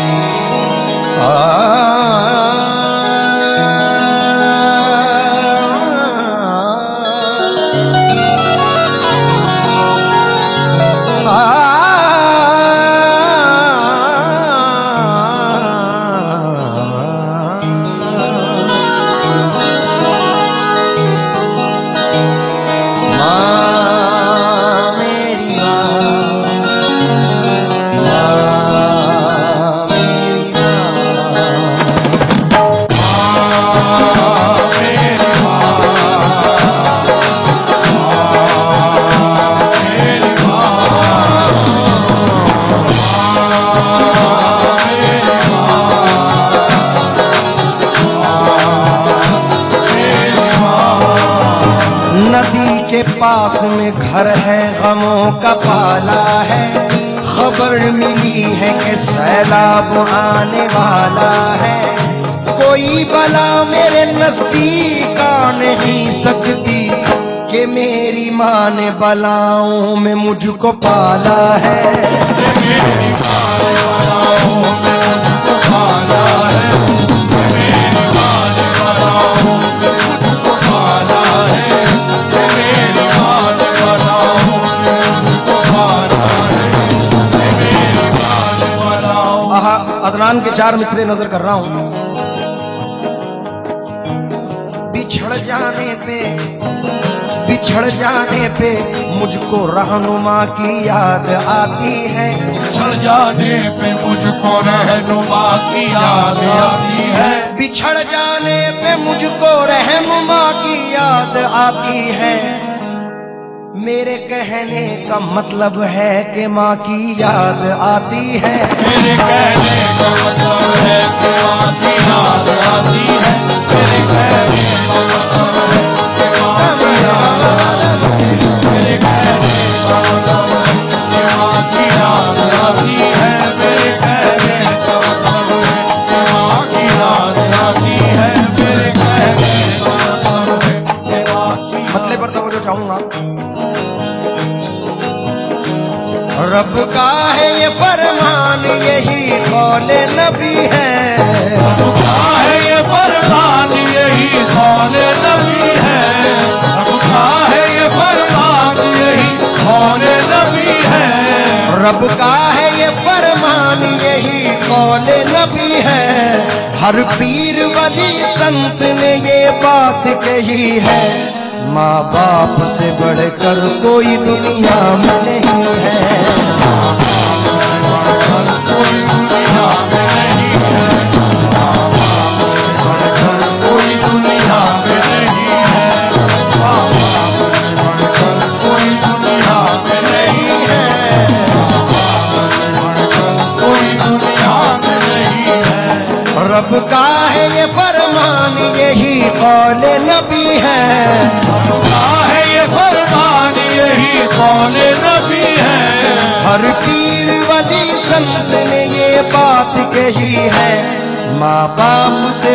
पास में घर है, गमों का पाला है। खबर मिली है कि सैलाब आने वाला है। कोई बला मेरे नजदीक आ नहीं सकती कि मेरी माँ ने बलाओं में मुझको पाला है। मेरी माँ ने बलाओं में मुझको पाला है। मेरी माँ ने बलाओं में मुझको पाला है। अदनान के 4 मिसरे नजर कर रहा हूं। बिछड़ जाने पे मुझको रहनुमा की याद आती है। बिछड़ जाने पे मुझको रहनुमा की याद आती है। बिछड़ जाने पे मुझको रहनुमा की याद आती है। मेरे कहने का मतलब है कि माँ की याद आती है। मेरे कहने का मतलब है कि माँ की याद आती है। मेरे कहने का मतलब है कि माँ की याद आती है। मेरे कहने का मतलब है कि माँ की याद आती है। मेरे कहने का मतलब है कि माँ की याद आती है। मेरे कहने का मतलब है कि माँ की मतलब पर तवज्जो चाहूंगा। रब का है ये फरमान, यही कौले नबी है। रब का है ये फरमान, यही कौले नबी है। रब का है ये फरमान, यही कौले नबी है। रब का है ये फरमान, यही कौले नबी है। हर पीर वली संत ने ये बात कही है। माँ बाप से बढ़कर कोई दुनिया में नहीं है। माँ बाप से बढ़कर कोई दुनिया में नहीं है। माँ बाप से बढ़कर कोई दुनिया में नहीं है। माँ बाप से बढ़कर कोई दुनिया में नहीं है। माँ बाप से बढ़कर कोई दुनिया में नहीं है। रब का है ये फरमान, यही कौले नबी है। ये फरमान, यही कौले नबी है। हर पीर वली संत ने ये बात कही है। माँ बाप से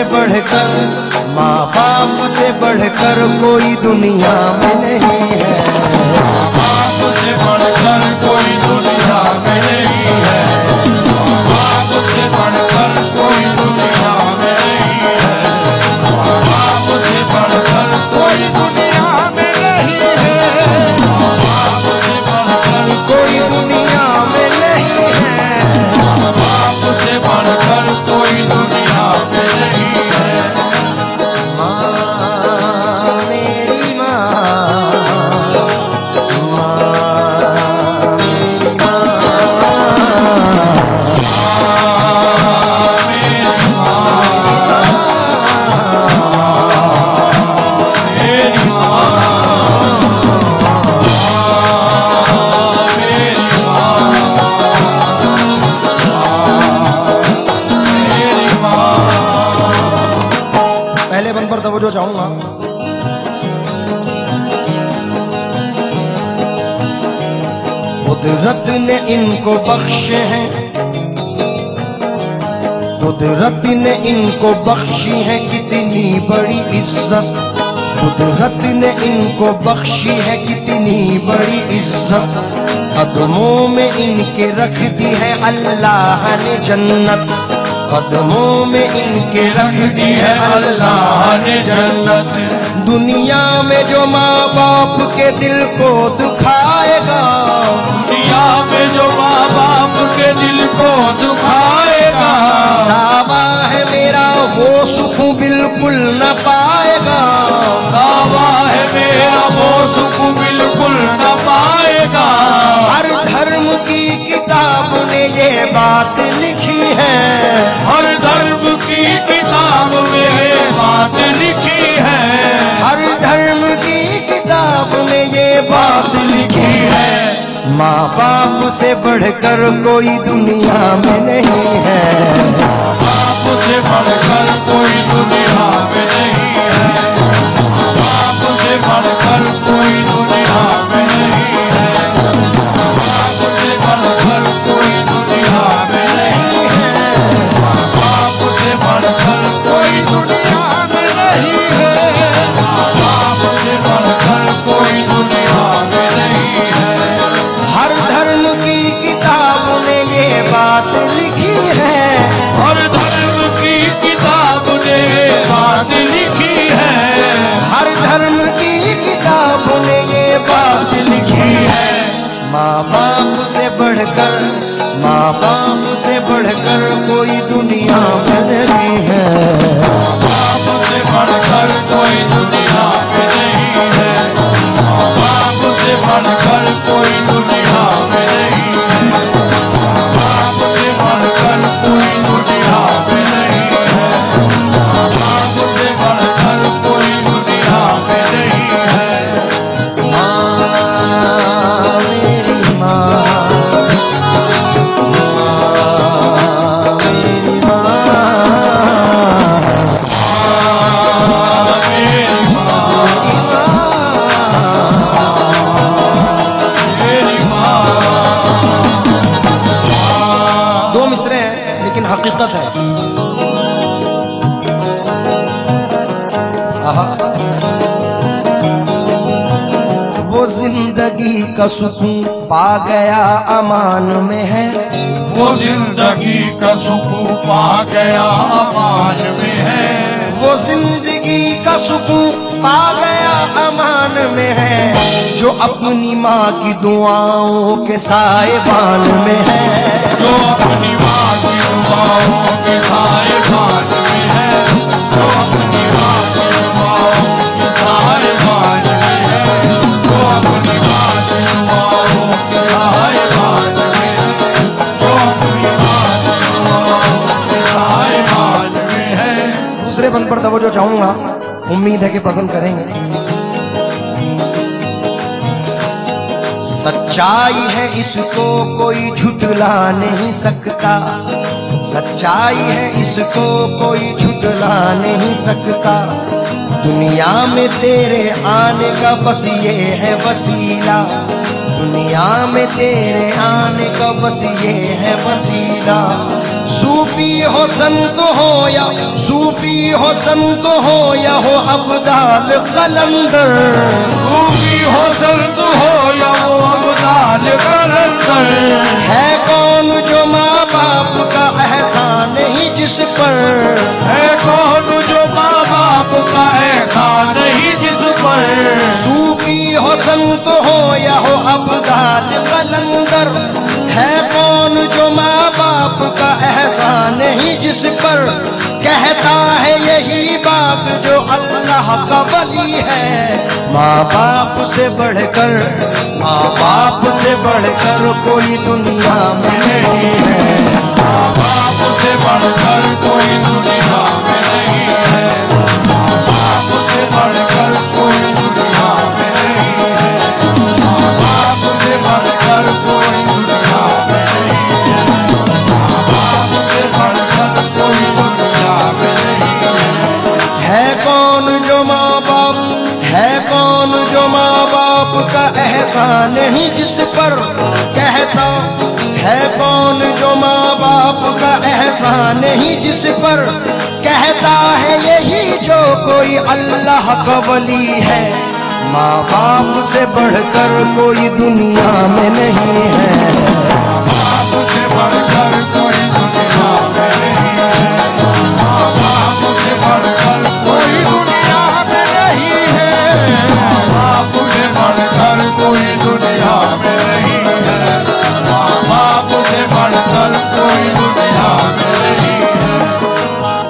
बढ़कर कोई दुनिया में नहीं है। माँ बाप से बढ़कर कोई दुनिया में नहीं है। माँ बाप से बढ़कर कोई दुनिया में नहीं है। माँ बाप से बढ़कर कोई दुनिया में नहीं है। माँ बाप से बढ़कर कोई दुनिया में नहीं है। माँ बाप से बढ़कर कोई दुनिया में नहीं है। माँ मेरी माँ, तवज्जो चाहूंगा। कुदरत ने इनको बख्शे हैं, कुदरत ने इनको बख्शी है कितनी बड़ी इज्जत। कुदरत ने इनको बख्शी है कितनी बड़ी इज्जत। कदमों में इनके रख दी है अल्लाह ने जन्नत, कदमों में इनके रख दी है अल्लाह ने जन्नत। दुनिया में जो माँ बाप के दिल को दुखाएगा, दुनिया में जो माँ बाप के दिल को दुखाएगा, दावा है मेरा वो सुख बिल्कुल न पाएगा, दावा है मेरा वो सुख बिल्कुल न पाएगा। हर धर्म की किताब ने ये बात लिखी है, हर धर्म की किताब में ये बात लिखी है, हर धर्म की किताब ने ये बात लिखी है। माँ बाप से बढ़कर कोई दुनिया में नहीं है, बाप से बढ़कर कोई दुनिया में नहीं है, बाप से बढ़कर कोई दुनिया में नहीं है, बाप से बढ़कर कोई दुनिया में नहीं है, बाप से बढ़कर कोई दुनिया में नहीं है, बाप से बढ़कर कोई दुनिया में नहीं है। हर धर्म की किताब ने ये बात लिखी है, हर धर्म की किताब ने बात लिखी है, हर धर्म की किताब ने ये बात लिखी है। माँ बाप से बढ़कर, माँ बाप से बढ़कर कोई दुनिया में नहीं है, बाप से बढ़कर कोई दुनिया में नहीं है, बाप से बढ़कर कोई दुनिया में नहीं है, बाप से बढ़कर कोई दुनिया में नहीं है, बाप से बढ़कर कोई दुनिया में नहीं है। माँ मेरी माँ, माँ मेरी माँ, मेरी माँ। दो मिसरे हैं लेकिन हकीकत है। आहा। वो जिंदगी का सुकून पा गया अमान में है, वो जिंदगी का सुकून पा गया अमान में है, वो जिंदगी का सुकून पा गया अमान में है, जो अपनी माँ की दुआओं के साएबान में है, जो अपनी माँ की दुआओं के साएबान में है, जो अपनी माँ की दुआओं के साएबान में है, जो अपनी माँ की दुआओं के साएबान में है, जो अपनी माँ की दुआओं के साएबान में है। दूसरे बंद पर तवज्जो चाहूंगा, उम्मीद है कि पसंद करेंगे। सच्चाई है इसको कोई झुठला नहीं सकता, सच्चाई है इसको कोई झुठला नहीं सकता, दुनिया में तेरे आने का बस ये है वसीला, दुनिया में तेरे आने का बस ये है वसीला। सूफी हो संत हो या सूफी हो संत हो या हो अब्दाल कलंदर, सूफी हो संत हो या वो अब्दाल कलंदर, है कौन जो माँ बाप का एहसान नहीं जिस पर, है कौन जो माँ बाप का एहसान नहीं जिस पर। सूफी हो संत हो या हो अब्दाल कलंदर, है कौन जो माँ बाप का एहसान नहीं जिस पर, कहता है यही बात जो अल्लाह का वली है। माँ बाप से बढ़कर, माँ बाप से बढ़कर कोई दुनिया में नहीं है, माँ बाप से बढ़कर कोई दुनिया में नहीं है, माँ बाप से बढ़कर कोई दुनिया में नहीं है, माँ बाप से बढ़कर कोई दुनिया में नहीं है, माँ बाप से बढ़कर कोई दुनिया में नहीं है। है कौन जो माँ बाप, है कौन जो माँ बाप का एहसान नहीं जिस पर, कहता है कौन जो माँ बाप का एहसान नहीं जिस पर, कहता है यही जो कोई अल्लाह का वली है। माँ बाप से बढ़कर कोई दुनिया में नहीं है।